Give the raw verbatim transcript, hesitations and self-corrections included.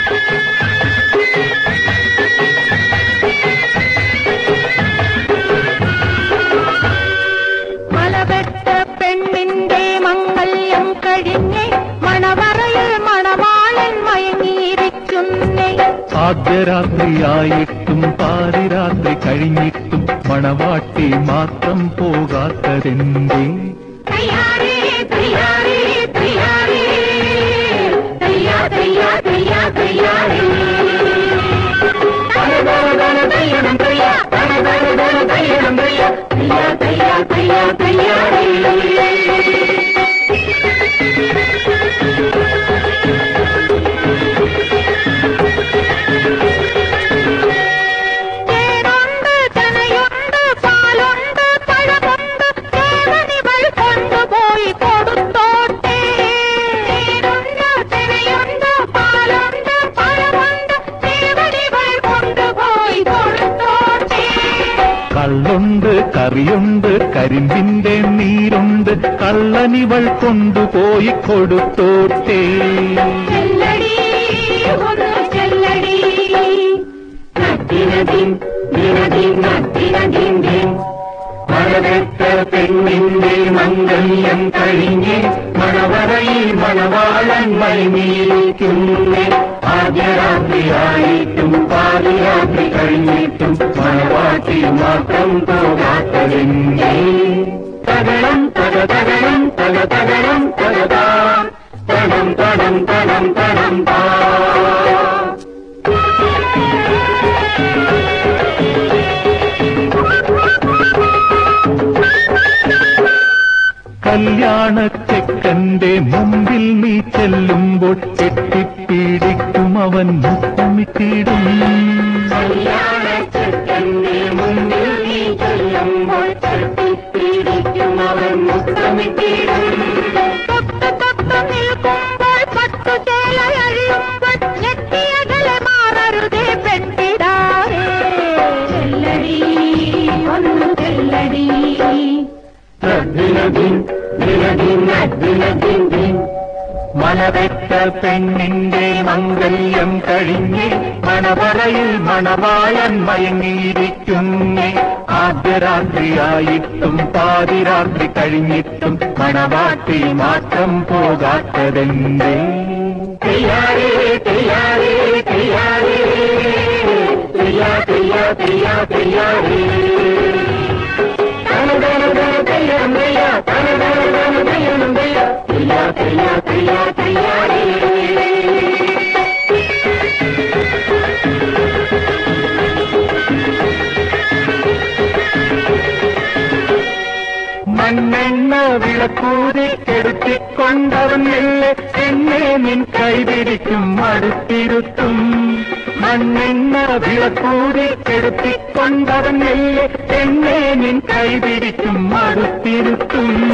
മലവെട്ട പെണ്ണിന്റെ മംഗല്യം കഴിഞ്ഞേ മണവറയിൽ മണവാളൻ മയങ്ങിയിരിക്കുന്നേ. ആദ്യരാത്രിയായിട്ടും പാതിരാത്രി കഴിഞ്ഞിട്ടും മണവാട്ടി മാത്രം പോകാത്തതെന്തേ? തയ്യാറേ തയ്യാറേ തയ്യാറേ തയ്യാ തയ്യാ തയ്യാ തയ്യാറേ തയ്യണം തയ്യാ തയ്യണം തയ്യാ തയ്യാ തയ്യാ തയ്യാ തയ്യാറേ. കള്ളുണ്ട്, കറിയുണ്ട്, കരിമ്പിന്റെ നീരുണ്ട്, കള്ളനിവൾ കൊണ്ടുപോയി കൊടുത്തോട്ടേ. മണവെട്ട പെണ്ണിന്റെ മംഗല്യം കഴിഞ്ഞ് മണവറയിൽ മണവാളൻ മയങ്ങിയിരിക്കുന്നേ. ആദ്യരാത്രിയായിട്ടും പാതിരാത്രി കഴിഞ്ഞിട്ടും മണവാട്ടി മാത്രം പോകാത്തതെന്തേ? തകളം തക തകളം തക തകളം തകതാ തടം തടം തടം തടം താ. കല്യാണച്ചെക്കന്റെ മുമ്പിൽ നീ ചെല്ലുമ്പോൾ കെട്ടിപ്പിടിക്കും അവൻ മുത്തമിട്ടിടും. കല്യാണച്ചെക്കന്റെ മുമ്പിൽ നീ ചെല്ലുമ്പോൾ കെട്ടിപ്പിടിക്കും അവൻ മുത്തമിട്ടിടും. തൊട്ട് തൊട്ട് നിൽക്കുമ്പോൾ പട്ടുചേല അഴിയുമ്പോൾ ഞെട്ടിയകലെ മാറരുതേ പെട്ടിടാറേ. ചെല്ലടി ഒന്നു ചെല്ലടി. മണവെട്ട പെണ്ണിന്റെ മംഗല്യം കഴിഞ്ഞ് മണവറയിൽ മണവാളൻ മയങ്ങിയിരിക്കുന്നേ. ആദ്യരാത്രിയായിട്ടും പാതിരാത്രി കഴിഞ്ഞിട്ടും മണവാട്ടി മാത്രം പോകാത്തതെന്തേ? തയ്യാറേ തയ്യാറേ തയ്യാറേ തയ്യാ തയ്യാ തയ്യാ തയ്യാറേ മണ്ണെണ്ണ വിളക്കൂതി കെടുത്തിക്കൊണ്ടവൻ മെല്ലെ എന്നെ നിൻ കൈപിടിക്കും അടുത്തിരുത്തും. മണ്ണെണ്ണ വിളക്കൂതി കെടുത്തിക്കൊണ്ടവൻ മെല്ലെ എന്നെ നിൻ കൈപിടിക്കും അടുത്തിരുത്തും.